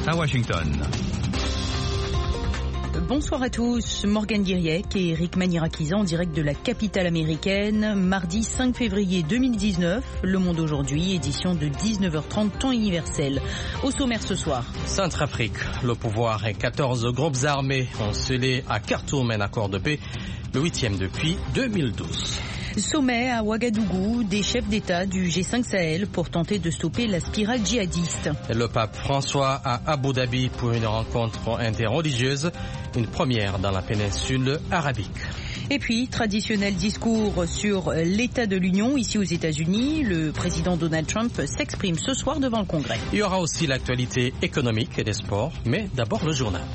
à Washington. Bonsoir à tous, Morgane Guiriec et Eric Manirakiza en direct de la capitale américaine, mardi 5 février 2019, Le Monde aujourd'hui, édition de 19h30, temps universel. Au sommaire ce soir. Centrafrique, le pouvoir et 14 groupes armés ont scellé à Khartoum un accord de paix, le 8e depuis 2012. Sommet à Ouagadougou des chefs d'État du G5 Sahel pour tenter de stopper la spirale djihadiste. Le pape François à Abu Dhabi pour une rencontre interreligieuse, une première dans la péninsule arabique. Et puis, traditionnel discours sur l'état de l'Union ici aux États-Unis. Le président Donald Trump s'exprime ce soir devant le Congrès. Il y aura aussi l'actualité économique et des sports, mais d'abord le journal.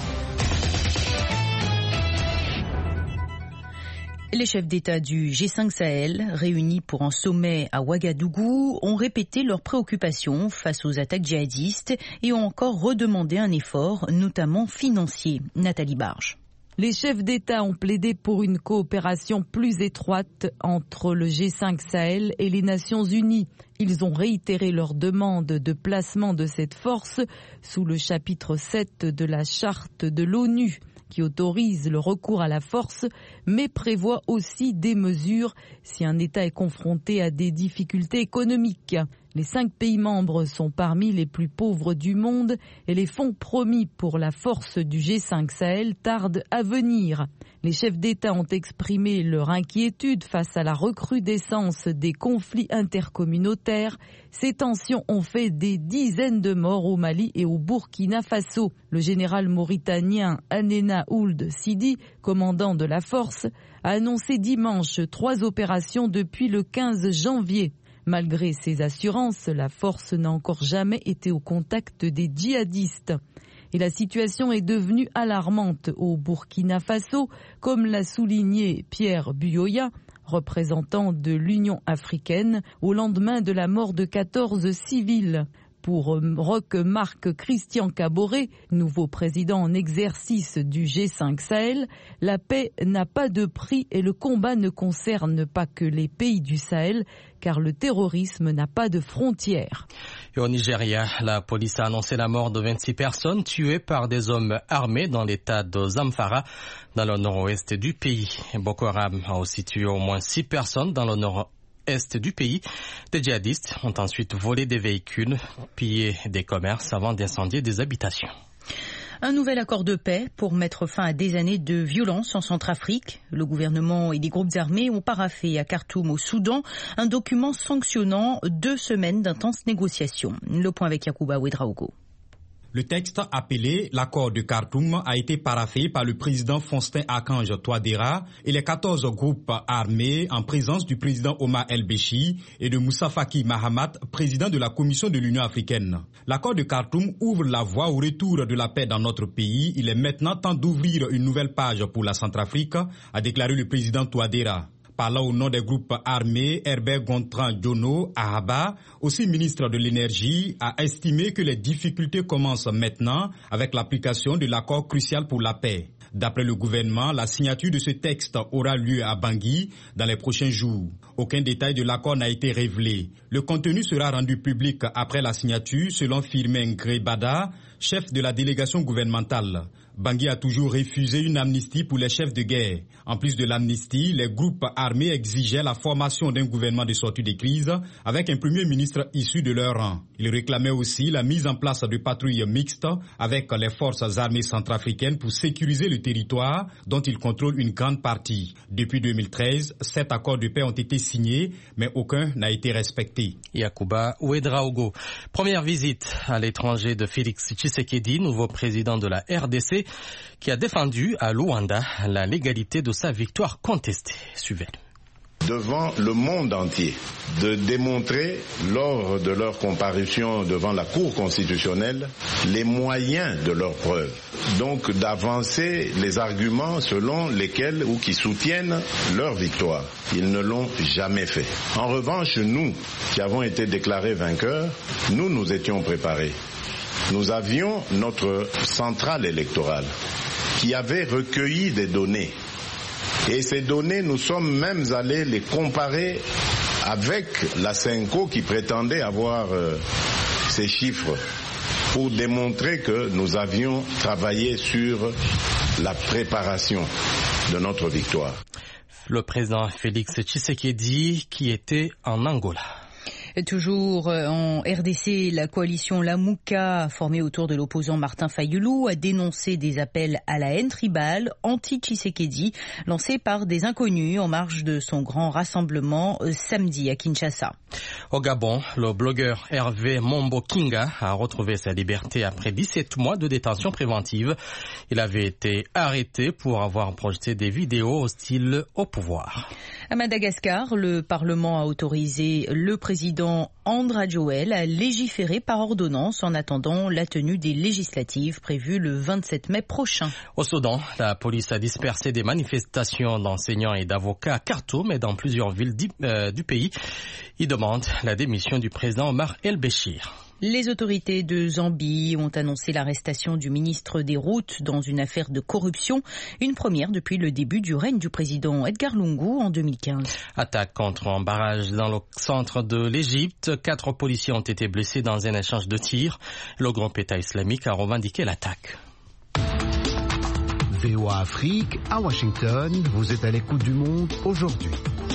Les chefs d'État du G5 Sahel, réunis pour un sommet à Ouagadougou, ont répété leurs préoccupations face aux attaques djihadistes et ont encore redemandé un effort, notamment financier. Nathalie Barge. Les chefs d'État ont plaidé pour une coopération plus étroite entre le G5 Sahel et les Nations Unies. Ils ont réitéré leur demande de placement de cette force sous le chapitre 7 de la charte de l'ONU, qui autorise le recours à la force, mais prévoit aussi des mesures si un État est confronté à des difficultés économiques. Les 5 pays membres sont parmi les plus pauvres du monde et les fonds promis pour la force du G5 Sahel tardent à venir. Les chefs d'État ont exprimé leur inquiétude face à la recrudescence des conflits intercommunautaires. Ces tensions ont fait des dizaines de morts au Mali et au Burkina Faso. Le général mauritanien Anena Ould Sidi, commandant de la force, a annoncé dimanche 3 opérations depuis le 15 janvier. Malgré ces assurances, la force n'a encore jamais été au contact des djihadistes. Et la situation est devenue alarmante au Burkina Faso, comme l'a souligné Pierre Buyoya, représentant de l'Union africaine, au lendemain de la mort de 14 civils. Pour Marc Christian Caboret, nouveau président en exercice du G5 Sahel, la paix n'a pas de prix et le combat ne concerne pas que les pays du Sahel, car le terrorisme n'a pas de frontières. Et au Nigeria, la police a annoncé la mort de 26 personnes tuées par des hommes armés dans l'état de Zamfara, dans le nord-ouest du pays. Boko Haram a aussi tué au moins 6 personnes dans le nord-est du pays. Des djihadistes ont ensuite volé des véhicules, pillé des commerces avant d'incendier des habitations. Un nouvel accord de paix pour mettre fin à des années de violence en Centrafrique. Le gouvernement et des groupes armés ont paraphé à Khartoum au Soudan un document sanctionnant 2 semaines d'intenses négociations. Le point avec Yacouba Ouedraogo. Le texte appelé l'accord de Khartoum a été paraphé par le président Faustin Archange Touadéra et les 14 groupes armés en présence du président Omar El-Béchi et de Moussa Faki Mahamat, président de la Commission de l'Union africaine. L'accord de Khartoum ouvre la voie au retour de la paix dans notre pays. Il est maintenant temps d'ouvrir une nouvelle page pour la Centrafrique, a déclaré le président Touadéra. Parlant au nom des groupes armés, Herbert Gontran Djono Ahaba, aussi ministre de l'Énergie, a estimé que les difficultés commencent maintenant avec l'application de l'accord crucial pour la paix. D'après le gouvernement, la signature de ce texte aura lieu à Bangui dans les prochains jours. Aucun détail de l'accord n'a été révélé. Le contenu sera rendu public après la signature, selon Firmin Grebada, chef de la délégation gouvernementale. Bangui a toujours refusé une amnistie pour les chefs de guerre. En plus de l'amnistie, les groupes armés exigeaient la formation d'un gouvernement de sortie de crise avec un premier ministre issu de leur rang. Ils réclamaient aussi la mise en place de patrouilles mixtes avec les forces armées centrafricaines pour sécuriser le territoire dont ils contrôlent une grande partie. Depuis 2013, 7 accords de paix ont été signés, mais aucun n'a été respecté. Yacouba Ouedraogo. Première visite à l'étranger de Félix Tshisekedi, nouveau président de la RDC, qui a défendu à Luanda la légalité de sa victoire contestée. Suivez. Devant le monde entier, de démontrer lors de leur comparution devant la Cour constitutionnelle les moyens de leurs preuves. Donc d'avancer les arguments selon lesquels ou qui soutiennent leur victoire. Ils ne l'ont jamais fait. En revanche, nous qui avons été déclarés vainqueurs, nous étions préparés. Nous avions notre centrale électorale qui avait recueilli des données. Et ces données, nous sommes même allés les comparer avec la Senco qui prétendait avoir ces chiffres. pour démontrer que nous avions travaillé sur la préparation de notre victoire. Le président Félix Tshisekedi qui était en Angola. Toujours en RDC, la coalition Lamuka, formée autour de l'opposant Martin Fayulu, a dénoncé des appels à la haine tribale anti-Tshisekedi lancés par des inconnus en marge de son grand rassemblement samedi à Kinshasa. Au Gabon, le blogueur Hervé Mombo Kinga a retrouvé sa liberté après 17 mois de détention préventive. Il avait été arrêté pour avoir projeté des vidéos hostiles au pouvoir. À Madagascar, le Parlement a autorisé le président Andra Joel à légiférer par ordonnance en attendant la tenue des législatives prévues le 27 mai prochain. Au Soudan, la police a dispersé des manifestations d'enseignants et d'avocats à Khartoum et dans plusieurs villes du pays. Ils demandent la démission du président Omar el-Béchir. Les autorités de Zambie ont annoncé l'arrestation du ministre des Routes dans une affaire de corruption, une première depuis le début du règne du président Edgar Lungu en 2015. Attaque contre un barrage dans le centre de l'Égypte. 4 policiers ont été blessés dans un échange de tirs. Le groupe État islamique a revendiqué l'attaque. VOA Afrique, à Washington, vous êtes à l'écoute du monde aujourd'hui.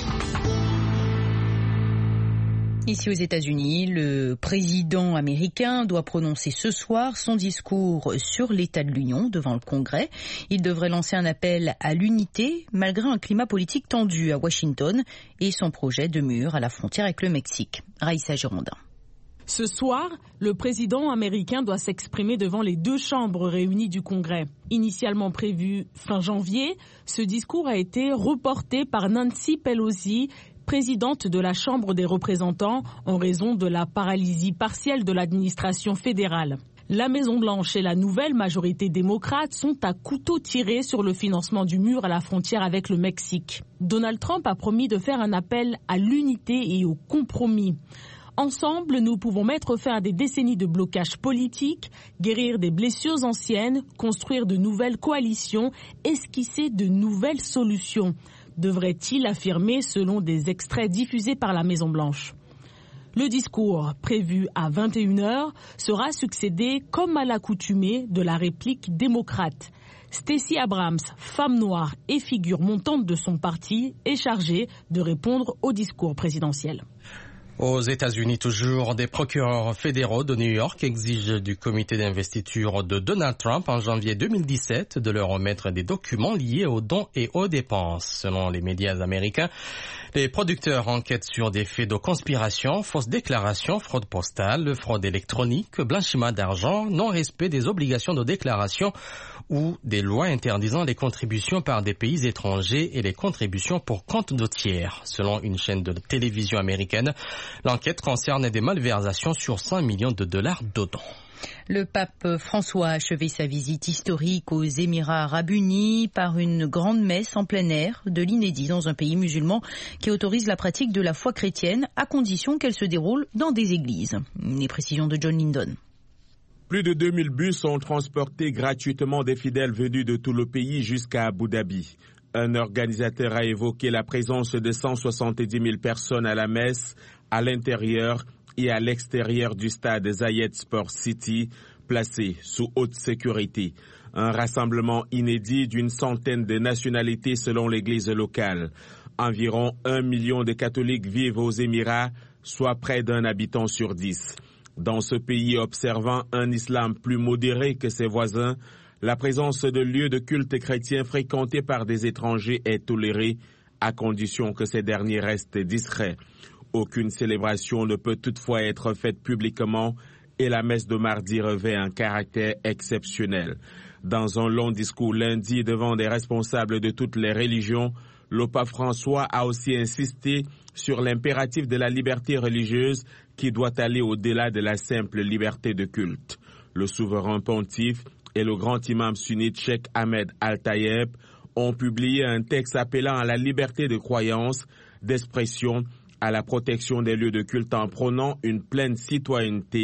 Ici aux États-Unis, le président américain doit prononcer ce soir son discours sur l'état de l'Union devant le Congrès. Il devrait lancer un appel à l'unité malgré un climat politique tendu à Washington et son projet de mur à la frontière avec le Mexique. Raïssa Girondin. Ce soir, le président américain doit s'exprimer devant les 2 chambres réunies du Congrès. Initialement prévu fin janvier, ce discours a été reporté par Nancy Pelosi, présidente de la Chambre des représentants, en raison de la paralysie partielle de l'administration fédérale. La Maison-Blanche et la nouvelle majorité démocrate sont à couteau tiré sur le financement du mur à la frontière avec le Mexique. Donald Trump a promis de faire un appel à l'unité et au compromis. Ensemble, nous pouvons mettre fin à des décennies de blocage politique, guérir des blessures anciennes, construire de nouvelles coalitions, esquisser de nouvelles solutions, devrait-il affirmer selon des extraits diffusés par la Maison-Blanche. Le discours, prévu à 21h, sera succédé, comme à l'accoutumée, de la réplique démocrate. Stacey Abrams, femme noire et figure montante de son parti, est chargée de répondre au discours présidentiel. Aux États-Unis, toujours, des procureurs fédéraux de New York exigent du comité d'investiture de Donald Trump en janvier 2017 de leur remettre des documents liés aux dons et aux dépenses. Selon les médias américains, les producteurs enquêtent sur des faits de conspiration, fausses déclarations, fraude postale, fraude électronique, blanchiment d'argent, non-respect des obligations de déclaration ou des lois interdisant les contributions par des pays étrangers et les contributions pour compte de tiers. Selon une chaîne de télévision américaine, l'enquête concerne des malversations sur 100 millions de dollars de dons. Le pape François a achevé sa visite historique aux Émirats arabes unis par une grande messe en plein air, de l'inédit dans un pays musulman qui autorise la pratique de la foi chrétienne à condition qu'elle se déroule dans des églises. Les précisions de John Lindon. Plus de 2000 bus ont transporté gratuitement des fidèles venus de tout le pays jusqu'à Abu Dhabi. Un organisateur a évoqué la présence de 170 000 personnes à la messe, à l'intérieur et à l'extérieur du stade Zayed Sport City, placé sous haute sécurité. Un rassemblement inédit d'une centaine de nationalités selon l'église locale. Environ 1 million de catholiques vivent aux Émirats, soit près d'un habitant sur 10. Dans ce pays observant un islam plus modéré que ses voisins, la présence de lieux de culte chrétiens fréquentés par des étrangers est tolérée, à condition que ces derniers restent discrets. Aucune célébration ne peut toutefois être faite publiquement et la messe de mardi revêt un caractère exceptionnel. Dans un long discours lundi devant des responsables de toutes les religions, le pape François a aussi insisté sur l'impératif de la liberté religieuse qui doit aller au-delà de la simple liberté de culte. Le souverain pontife et le grand imam sunnite Cheikh Ahmed Al-Tayeb ont publié un texte appelant à la liberté de croyance, d'expression, à la protection des lieux de culte en prônant une pleine citoyenneté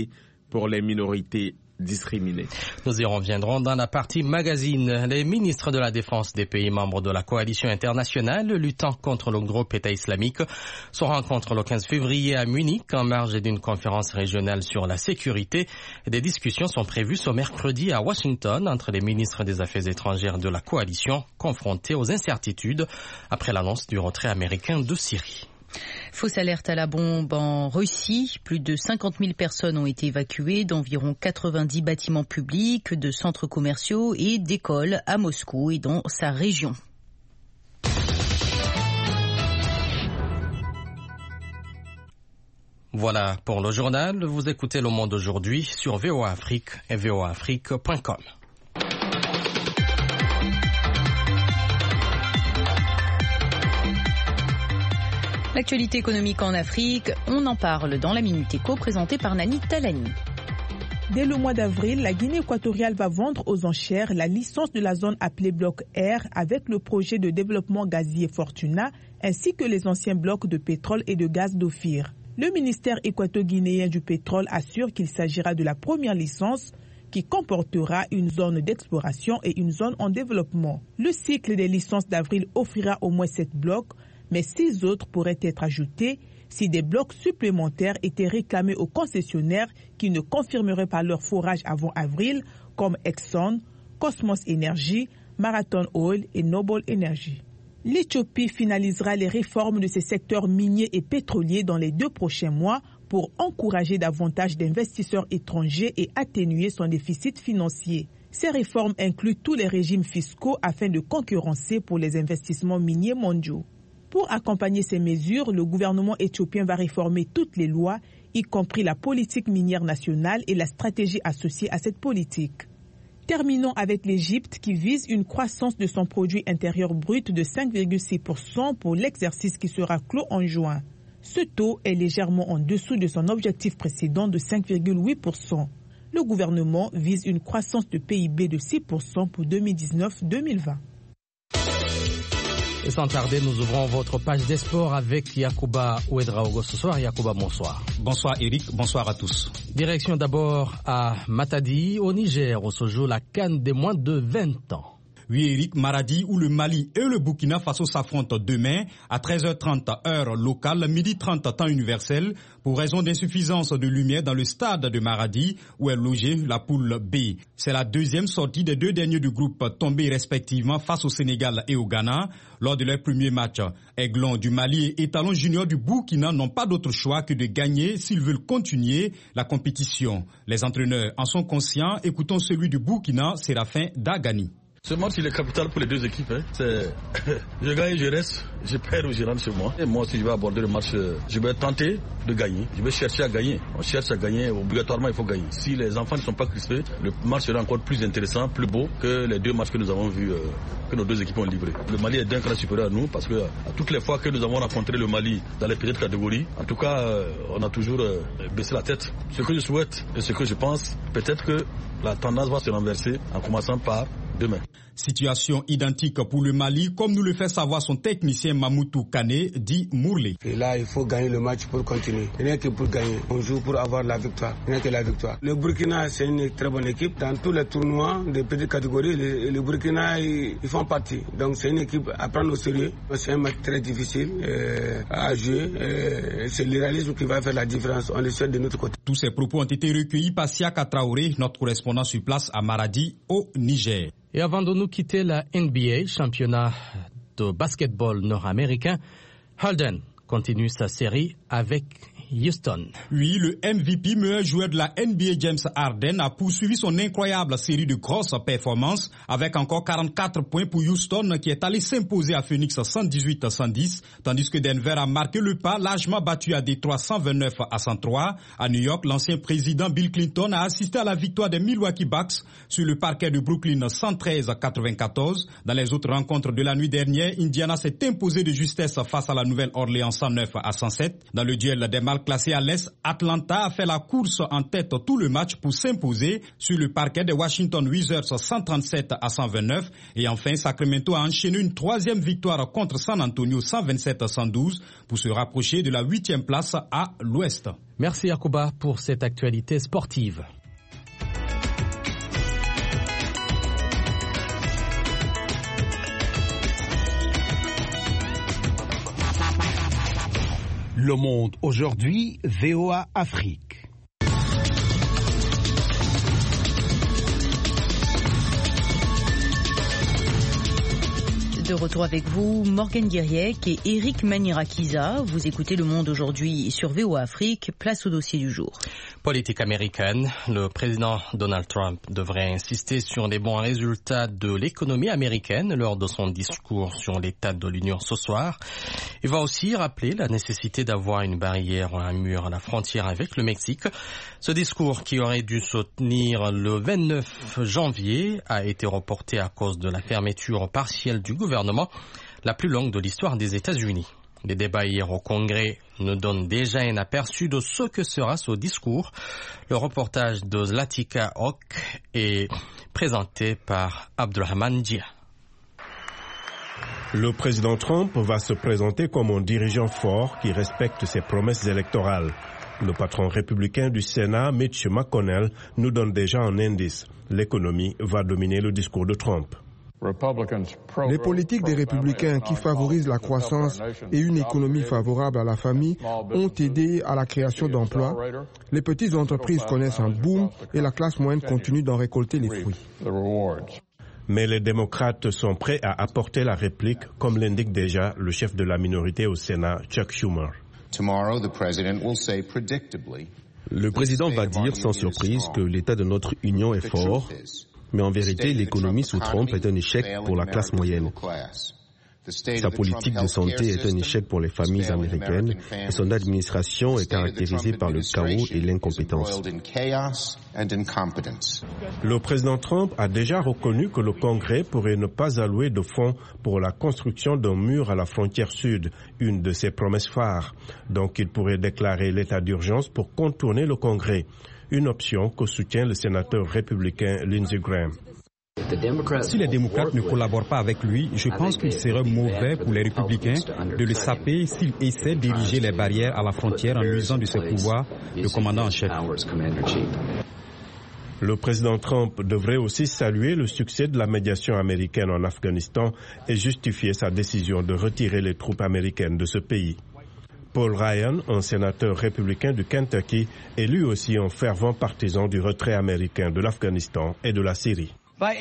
pour les minorités discriminés. Nous y reviendrons dans la partie magazine. Les ministres de la Défense des pays membres de la coalition internationale luttant contre le groupe État islamique se rencontrent le 15 février à Munich en marge d'une conférence régionale sur la sécurité. Des discussions sont prévues ce mercredi à Washington entre les ministres des Affaires étrangères de la coalition confrontés aux incertitudes après l'annonce du retrait américain de Syrie. Fausse alerte à la bombe en Russie. Plus de 50 000 personnes ont été évacuées d'environ 90 bâtiments publics, de centres commerciaux et d'écoles à Moscou et dans sa région. Voilà pour le journal. Vous écoutez Le Monde aujourd'hui sur VOA Afrique et voaafrique.com. L'actualité économique en Afrique, on en parle dans la Minute Éco présentée par Nani Talani. Dès le mois d'avril, la Guinée équatoriale va vendre aux enchères la licence de la zone appelée Bloc R avec le projet de développement gazier Fortuna ainsi que les anciens blocs de pétrole et de gaz d'Ophir. Le ministère équato-guinéen du pétrole assure qu'il s'agira de la première licence qui comportera une zone d'exploration et une zone en développement. Le cycle des licences d'avril offrira au moins 7 blocs, mais 6 autres pourraient être ajoutés si des blocs supplémentaires étaient réclamés aux concessionnaires qui ne confirmeraient pas leur forage avant avril, comme Exxon, Cosmos Energy, Marathon Oil et Noble Energy. L'Éthiopie finalisera les réformes de ses secteurs miniers et pétroliers dans les 2 prochains mois pour encourager davantage d'investisseurs étrangers et atténuer son déficit financier. Ces réformes incluent tous les régimes fiscaux afin de concurrencer pour les investissements miniers mondiaux. Pour accompagner ces mesures, le gouvernement éthiopien va réformer toutes les lois, y compris la politique minière nationale et la stratégie associée à cette politique. Terminons avec l'Égypte qui vise une croissance de son produit intérieur brut de 5,6% pour l'exercice qui sera clos en juin. Ce taux est légèrement en dessous de son objectif précédent de 5,8%. Le gouvernement vise une croissance de PIB de 6% pour 2019-2020. Et sans tarder, nous ouvrons votre page des sports avec Yacouba Ouedraogo ce soir. Yacouba, bonsoir. Bonsoir Eric, bonsoir à tous. Direction d'abord à Matadi, au Niger, où se joue la CAN des moins de 20 ans. Oui, Eric, Maradi, où le Mali et le Burkina Faso s'affrontent demain à 13h30 heure locale, midi 30 temps universel, pour raison d'insuffisance de lumière dans le stade de Maradi, où est logée la poule B. C'est la deuxième sortie des 2 derniers du groupe tombés respectivement face au Sénégal et au Ghana. Lors de leur premier match, Aiglon du Mali et Étalon Junior du Burkina n'ont pas d'autre choix que de gagner s'ils veulent continuer la compétition. Les entraîneurs en sont conscients. Écoutons celui du Burkina, Séraphin Dagani. Ce match, il est capital pour les 2 équipes. C'est je gagne, je reste, je perds ou je rentre chez moi. Et moi, si je vais aborder le match, je vais tenter de gagner. Je vais chercher à gagner. On cherche à gagner, obligatoirement, il faut gagner. Si les enfants ne sont pas crispés, le match sera encore plus intéressant, plus beau que les 2 matchs que nous avons vus, que nos 2 équipes ont livrés. Le Mali est d'un cran supérieur à nous parce que à toutes les fois que nous avons rencontré le Mali dans les petites catégories, en tout cas, on a toujours baissé la tête. Ce que je souhaite et ce que je pense, peut-être que la tendance va se renverser en commençant par demain. Situation identique pour le Mali, comme nous le fait savoir son technicien Mamoutou Kane, dit Mourlé. Et là, il faut gagner le match pour continuer. Il n'y a que pour gagner. On joue pour avoir la victoire. Il n'y a que la victoire. Le Burkina, c'est une très bonne équipe. Dans tous les tournois de petites catégories, le Burkina, ils font partie. Donc, c'est une équipe à prendre au sérieux. C'est un match très difficile à jouer. C'est le réalisme qui va faire la différence. On le souhaite de notre côté. Tous ces propos ont été recueillis par Siaka Traoré, notre correspondant sur place à Maradi, au Niger. Et avant de nous quitter la NBA, championnat de basketball nord-américain, Harden continue sa série avec Houston. Oui, le MVP, meilleur joueur de la NBA, James Harden, a poursuivi son incroyable série de grosses performances avec encore 44 points pour Houston qui est allé s'imposer à Phoenix 118-110, tandis que Denver a marqué le pas, largement battu à Détroit 129-103. À New York, l'ancien président Bill Clinton a assisté à la victoire des Milwaukee Bucks sur le parquet de Brooklyn 113-94. Dans les autres rencontres de la nuit dernière, Indiana s'est imposé de justesse face à la Nouvelle-Orléans 109-107. Dans le duel des Malcolm classée à l'Est, Atlanta a fait la course en tête tout le match pour s'imposer sur le parquet des Washington Wizards 137-129. Et enfin, Sacramento a enchaîné une troisième victoire contre San Antonio 127-112 pour se rapprocher de la 8e place à l'Ouest. Merci Yacouba pour cette actualité sportive. Le Monde aujourd'hui, VOA Afrique. De retour avec vous, Morgane Guiriec et Eric Manirakiza. Vous écoutez Le Monde aujourd'hui sur VOA Afrique. Place au dossier du jour. Politique américaine. Le président Donald Trump devrait insister sur les bons résultats de l'économie américaine lors de son discours sur l'état de l'Union ce soir. Il va aussi rappeler la nécessité d'avoir une barrière, un mur à la frontière avec le Mexique. Ce discours, qui aurait dû se tenir le 29 janvier, a été reporté à cause de la fermeture partielle du gouvernement, la plus longue de l'histoire des États-Unis. Les débats hier au Congrès nous donnent déjà un aperçu de ce que sera ce discours. Le reportage de Zlatica Hock est présenté par Abdulrahman Dia. Le président Trump va se présenter comme un dirigeant fort qui respecte ses promesses électorales. Le patron républicain du Sénat, Mitch McConnell, nous donne déjà un indice. L'économie va dominer le discours de Trump. Les politiques des républicains qui favorisent la croissance et une économie favorable à la famille ont aidé à la création d'emplois. Les petites entreprises connaissent un boom et la classe moyenne continue d'en récolter les fruits. Mais les démocrates sont prêts à apporter la réplique, comme l'indique déjà le chef de la minorité au Sénat, Chuck Schumer. Le président va dire sans surprise que l'état de notre union est fort. Mais en vérité, l'économie sous Trump est un échec pour la classe moyenne. Sa politique de santé est un échec pour les familles américaines et son administration est caractérisée par le chaos et l'incompétence. Le président Trump a déjà reconnu que le Congrès pourrait ne pas allouer de fonds pour la construction d'un mur à la frontière sud, une de ses promesses phares. Donc il pourrait déclarer l'état d'urgence pour contourner le Congrès. Une option que soutient le sénateur républicain Lindsey Graham. Si les démocrates ne collaborent pas avec lui, je pense qu'il serait mauvais pour les républicains de le saper s'il essaie de diriger les barrières à la frontière en usant de ses pouvoirs de commandant en chef. Le président Trump devrait aussi saluer le succès de la médiation américaine en Afghanistan et justifier sa décision de retirer les troupes américaines de ce pays. Paul Ryan, un sénateur républicain du Kentucky, est lui aussi un fervent partisan du retrait américain de l'Afghanistan et de la Syrie.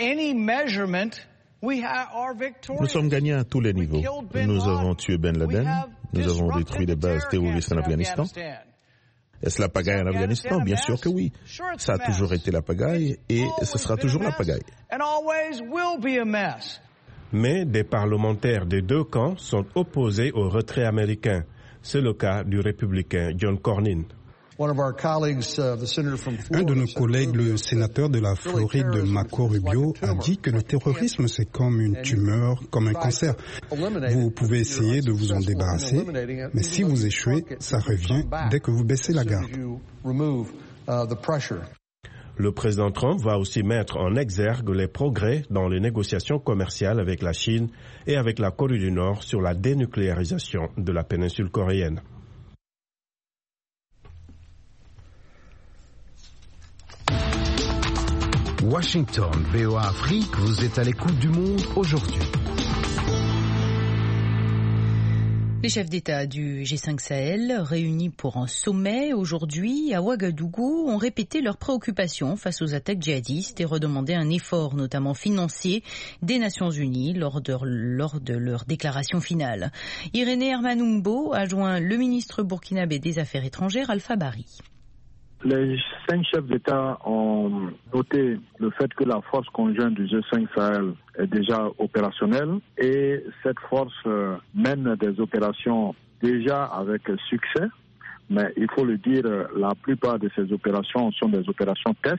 Nous sommes gagnants à tous les niveaux. Nous avons tué Ben Laden, nous avons détruit les bases terroristes en Afghanistan. Est-ce la pagaille en Afghanistan? Bien sûr que oui. Ça a toujours été la pagaille et ce sera toujours la pagaille. Mais des parlementaires des deux camps sont opposés au retrait américain. C'est le cas du républicain John Cornyn. Un de nos collègues, le sénateur de la Floride, Marco Rubio, a dit que le terrorisme, c'est comme une tumeur, comme un cancer. Vous pouvez essayer de vous en débarrasser, mais si vous échouez, ça revient dès que vous baissez la garde. Le président Trump va aussi mettre en exergue les progrès dans les négociations commerciales avec la Chine et avec la Corée du Nord sur la dénucléarisation de la péninsule coréenne. Washington, VOA Afrique, vous êtes à l'écoute du Monde aujourd'hui. Les chefs d'État du G5 Sahel, réunis pour un sommet aujourd'hui à Ouagadougou, ont répété leurs préoccupations face aux attaques djihadistes et redemandé un effort, notamment financier, des Nations Unies lors de leur déclaration finale. Irénée Hermanumbo a joint le ministre burkinabé des Affaires étrangères, Alpha Bari. Les 5 chefs d'État ont noté le fait que la force conjointe du G5 Sahel est déjà opérationnelle et cette force mène des opérations déjà avec succès. Mais il faut le dire, la plupart de ces opérations sont des opérations test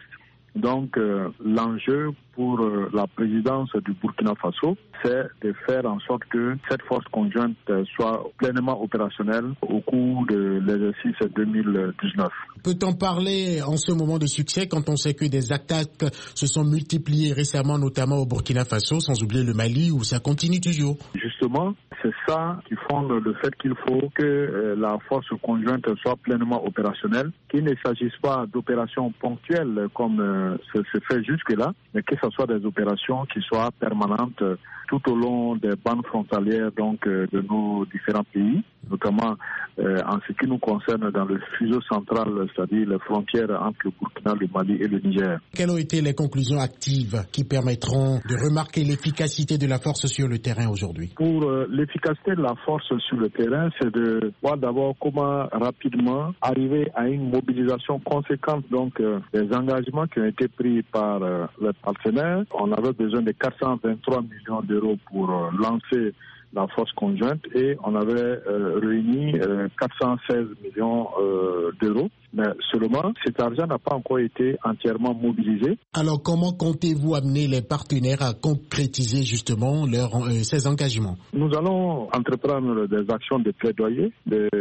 Donc l'enjeu pour la présidence du Burkina Faso, c'est de faire en sorte que cette force conjointe soit pleinement opérationnelle au cours de l'exercice 2019. Peut-on parler en ce moment de succès quand on sait que des attaques se sont multipliées récemment, notamment au Burkina Faso, sans oublier le Mali, où ça continue toujours? Justement, c'est ça qui fonde le fait qu'il faut que la force conjointe soit pleinement opérationnelle, qu'il ne s'agisse pas d'opérations ponctuelles comme ce se fait jusque-là, mais que ce soit des opérations qui soient permanentes tout au long des bandes frontalières donc de nos différents pays, notamment en ce qui nous concerne dans le fuseau central, c'est-à-dire les frontières entre le Burkina, le Mali et le Niger. Quelles ont été les conclusions actives qui permettront de remarquer l'efficacité de la force sur le terrain aujourd'hui? Pour l'efficacité de la force sur le terrain, c'est de voir d'abord comment rapidement arriver à une mobilisation conséquente donc des engagements qui ont été pris par les partenaires. On avait besoin de 423 millions d'euros pour lancer la force conjointe et on avait réuni 416 millions d'euros. Mais seulement, cet argent n'a pas encore été entièrement mobilisé. Alors, comment comptez-vous amener les partenaires à concrétiser justement ces engagements? Nous allons entreprendre des actions de plaidoyer,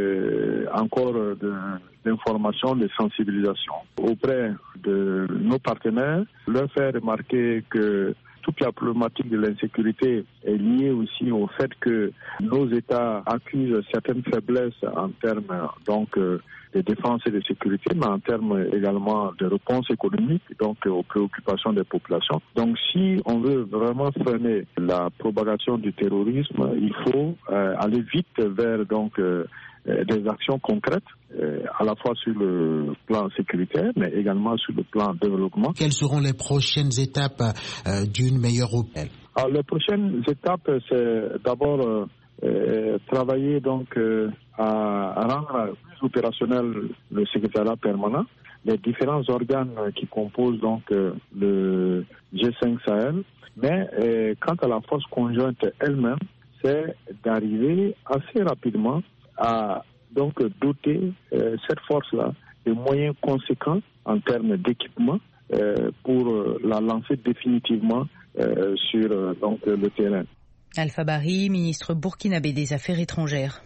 d'information, de sensibilisation auprès de nos partenaires, leur faire remarquer que toute la problématique de l'insécurité est liée aussi au fait que nos États accusent certaines faiblesses en termes donc de défense et de sécurité, mais en termes également de réponse économique, donc aux préoccupations des populations. Donc si on veut vraiment freiner la propagation du terrorisme, il faut aller vite vers donc des actions concrètes, à la fois sur le plan sécuritaire, mais également sur le plan développement. Quelles seront les prochaines étapes d'une meilleure OPEL? Alors, les prochaines étapes, c'est d'abord travailler donc à rendre plus opérationnel le secrétariat permanent, les différents organes qui composent donc le G5 Sahel, mais quant à la force conjointe elle-même, c'est d'arriver assez rapidement à donc doter cette force-là de moyens conséquents en termes d'équipement pour la lancer définitivement sur donc le terrain. Alpha Bari, ministre burkinabé des Affaires étrangères.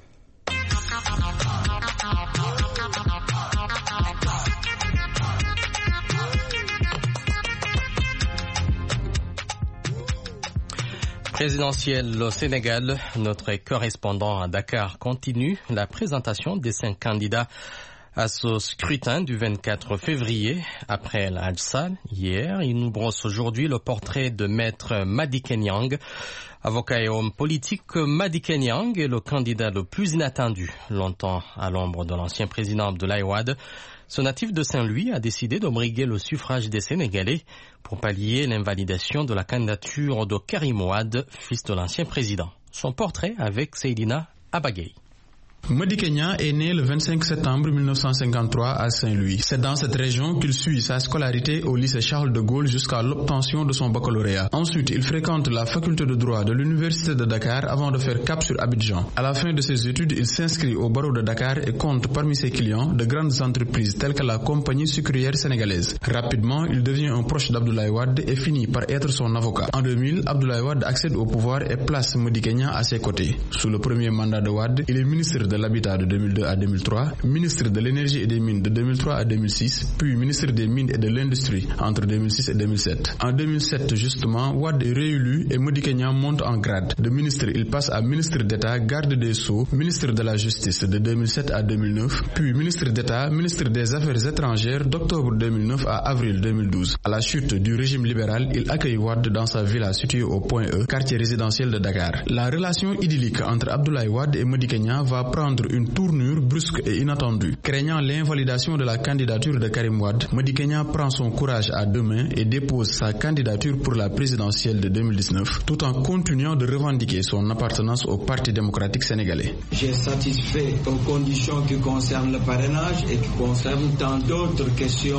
Présidentielle au Sénégal, notre correspondant à Dakar continue la présentation des 5 candidats à ce scrutin du 24 février. Après l'Al-Sal, hier, il nous brosse aujourd'hui le portrait de maître Madické Niang. Avocat et homme politique, Madické Niang est le candidat le plus inattendu, longtemps à l'ombre de l'ancien président Abdoulaye Wade. Ce natif de Saint-Louis a décidé de briguer le suffrage des Sénégalais pour pallier l'invalidation de la candidature de Karim Wade, fils de l'ancien président. Son portrait avec Seydina Abagay. Madické Niang est né le 25 septembre 1953 à Saint-Louis. C'est dans cette région qu'il suit sa scolarité au lycée Charles de Gaulle jusqu'à l'obtention de son baccalauréat. Ensuite, il fréquente la faculté de droit de l'université de Dakar avant de faire cap sur Abidjan. À la fin de ses études, il s'inscrit au barreau de Dakar et compte parmi ses clients de grandes entreprises telles que la compagnie sucrière sénégalaise. Rapidement, il devient un proche d'Abdoulaye Wade et finit par être son avocat. En 2000, Abdoulaye Wade accède au pouvoir et place Madické Niang à ses côtés. Sous le premier mandat de Wade, il est ministre de l'Habitat de 2002 à 2003, ministre de l'Énergie et des Mines de 2003 à 2006, puis ministre des Mines et de l'Industrie entre 2006 et 2007. En 2007, justement, Wade est réélu et Madické Niang monte en grade. De ministre, il passe à ministre d'État, garde des Sceaux, ministre de la Justice de 2007 à 2009, puis ministre d'État, ministre des Affaires étrangères d'octobre 2009 à avril 2012. À la chute du régime libéral, il accueille Wade dans sa villa située au Point E, quartier résidentiel de Dakar. La relation idyllique entre Abdoulaye Wade et Madické Niang va prendre une tournure brusque et inattendue. Craignant l'invalidation de la candidature de Karim Wade, Madické Niang prend son courage à deux mains et dépose sa candidature pour la présidentielle de 2019, tout en continuant de revendiquer son appartenance au Parti démocratique sénégalais. J'ai satisfait aux conditions qui concernent le parrainage et qui concernent tant d'autres questions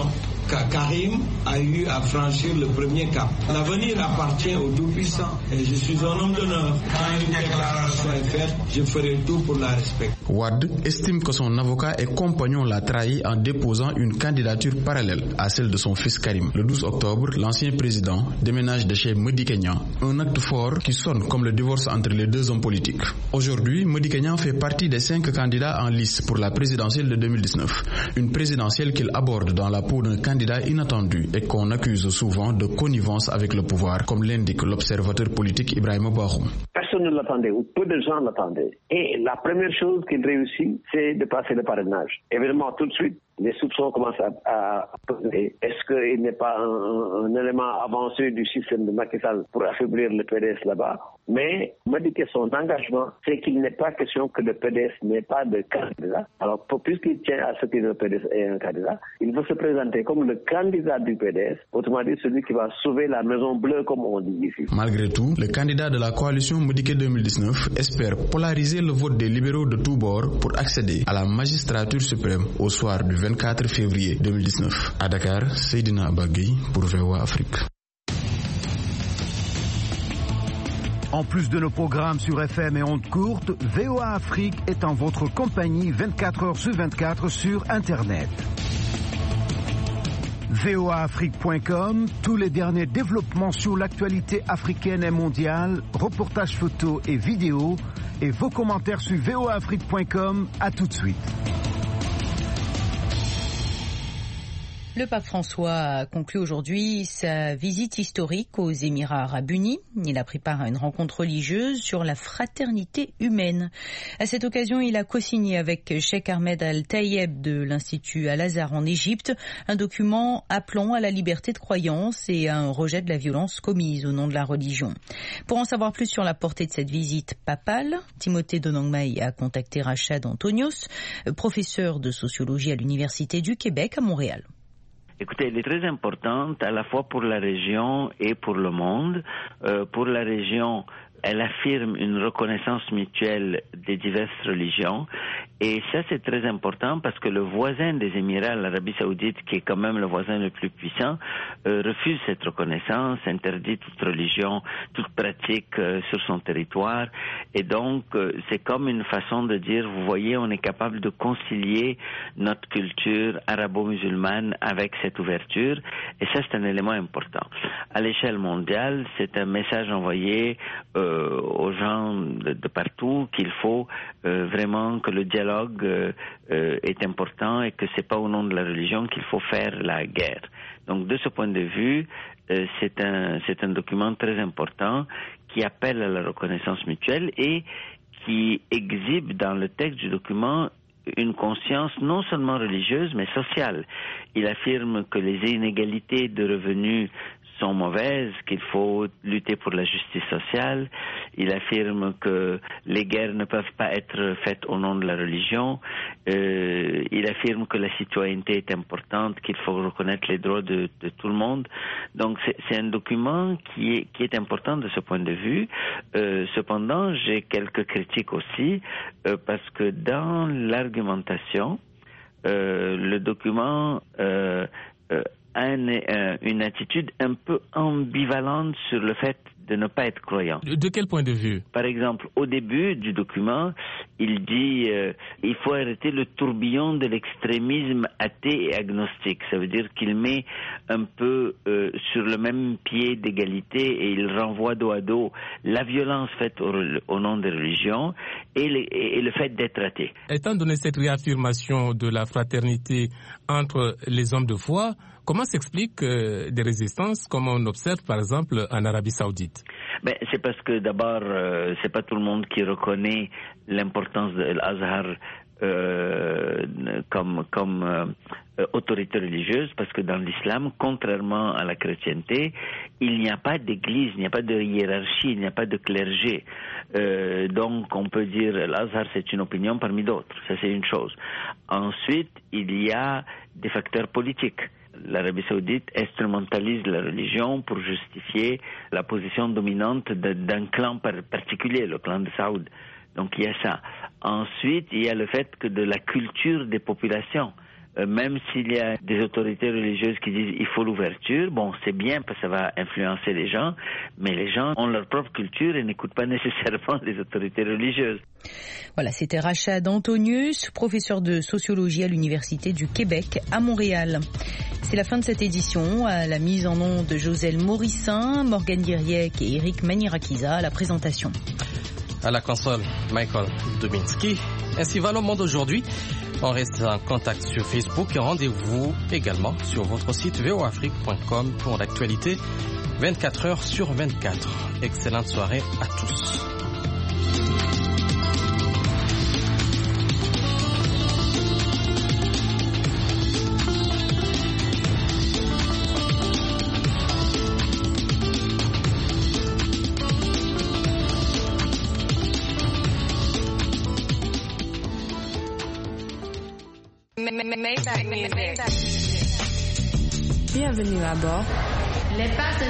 Karim a eu à franchir le premier cap. L'avenir appartient au Tout-Puissant et je suis un homme d'honneur. Quand une déclaration est faite, je ferai tout pour la respecter. Wade estime que son avocat et compagnon l'a trahi en déposant une candidature parallèle à celle de son fils Karim. Le 12 octobre, l'ancien président déménage de chez Madi Kenya, un acte fort qui sonne comme le divorce entre les deux hommes politiques. Aujourd'hui, Madi Kenya fait partie des 5 candidats en lice pour la présidentielle de 2019. Une présidentielle qu'il aborde dans la peau d'un candidat inattendu et qu'on accuse souvent de connivence avec le pouvoir, comme l'indique l'observateur politique Ibrahima Bahoum. Personne ne l'attendait, ou peu de gens l'attendaient. Et la première chose qu'il réussit, c'est de passer le parrainage. Évidemment, tout de suite, les soupçons commencent à peser. Est-ce qu'il n'est pas un élément avancé du système de Macky Sall pour affaiblir le PDS là-bas? Mais me dit que son engagement, c'est qu'il n'est pas question que le PDS n'ait pas de candidat. Alors, puisqu'il tient à ce que le PDS ait un candidat, il veut se présenter comme le candidat du PDS, autrement dit celui qui va sauver la Maison Bleue, comme on dit ici. Malgré tout, le candidat de la coalition Modiké 2019 espère polariser le vote des libéraux de tous bords pour accéder à la magistrature suprême au soir du 24 février 2019. À Dakar, Seydina Abagui pour VOA Afrique. En plus de nos programmes sur FM et ondes courtes, VOA Afrique est en votre compagnie 24 heures sur 24 sur Internet. voaafrique.com, tous les derniers développements sur l'actualité africaine et mondiale, reportages photos et vidéos, et vos commentaires sur voaafrique.com. À tout de suite. Le pape François a conclu aujourd'hui sa visite historique aux Émirats Arabes Unis. Il a pris part à une rencontre religieuse sur la fraternité humaine. À cette occasion, il a co-signé avec Cheikh Ahmed Al-Tayeb de l'Institut Al-Azhar en Égypte un document appelant à la liberté de croyance et à un rejet de la violence commise au nom de la religion. Pour en savoir plus sur la portée de cette visite papale, Timothée Donangmai a contacté Rachad Antonios, professeur de sociologie à l'Université du Québec à Montréal. Écoutez, elle est très importante à la fois pour la région et pour le monde. Pour la région, elle affirme une reconnaissance mutuelle des diverses religions. Et ça, c'est très important parce que le voisin des Émirats, l'Arabie Saoudite, qui est quand même le voisin le plus puissant, refuse cette reconnaissance, interdit toute religion, toute pratique sur son territoire. Et donc, c'est comme une façon de dire, vous voyez, on est capable de concilier notre culture arabo-musulmane avec cette ouverture. Et ça, c'est un élément important. À l'échelle mondiale, c'est un message envoyé aux gens de partout qu'il faut vraiment que le dialogue est important et que c'est pas au nom de la religion qu'il faut faire la guerre. Donc de ce point de vue, c'est un document très important qui appelle à la reconnaissance mutuelle et qui exhibe dans le texte du document une conscience non seulement religieuse mais sociale. Il affirme que les inégalités de revenus sont mauvaises, qu'il faut lutter pour la justice sociale. Il affirme que les guerres ne peuvent pas être faites au nom de la religion. Il affirme que la citoyenneté est importante, qu'il faut reconnaître les droits de tout le monde. Donc c'est un document qui est important de ce point de vue. Cependant, j'ai quelques critiques aussi, parce que dans l'argumentation, le document une attitude un peu ambivalente sur le fait de ne pas être croyant. De quel point de vue? Par exemple, au début du document, il dit il faut arrêter le tourbillon de l'extrémisme athée et agnostique. Ça veut dire qu'il met un peu sur le même pied d'égalité et il renvoie dos à dos la violence faite au nom des religions et le fait d'être athée. Étant donné cette réaffirmation de la fraternité entre les hommes de foi, comment s'explique des résistances comme on observe par exemple en Arabie Saoudite? C'est parce que d'abord, c'est pas tout le monde qui reconnaît l'importance de l'Azhar comme autorité religieuse, parce que dans l'islam, contrairement à la chrétienté, il n'y a pas d'église, il n'y a pas de hiérarchie, il n'y a pas de clergé. Donc on peut dire l'Azhar c'est une opinion parmi d'autres, ça c'est une chose. Ensuite, il y a des facteurs politiques. L'Arabie Saoudite instrumentalise la religion pour justifier la position dominante d'un clan particulier, le clan de Saoud. Donc il y a ça. Ensuite, il y a le fait que de la culture des populations. même s'il y a des autorités religieuses qui disent il faut l'ouverture, bon, c'est bien parce que ça va influencer les gens, mais les gens ont leur propre culture et n'écoutent pas nécessairement les autorités religieuses. Voilà, c'était Rachad Antonius, professeur de sociologie à l'Université du Québec à Montréal. C'est la fin de cette édition. À la mise en onde de Joselle Morissin, Morgane Guiriec et Eric Manirakiza à la présentation. À la console, Michael Dubinsky. Ainsi va le monde aujourd'hui. On reste en contact sur Facebook et rendez-vous également sur votre site voafrique.com pour l'actualité 24 heures sur 24. Excellente soirée à tous. Bienvenue à bord.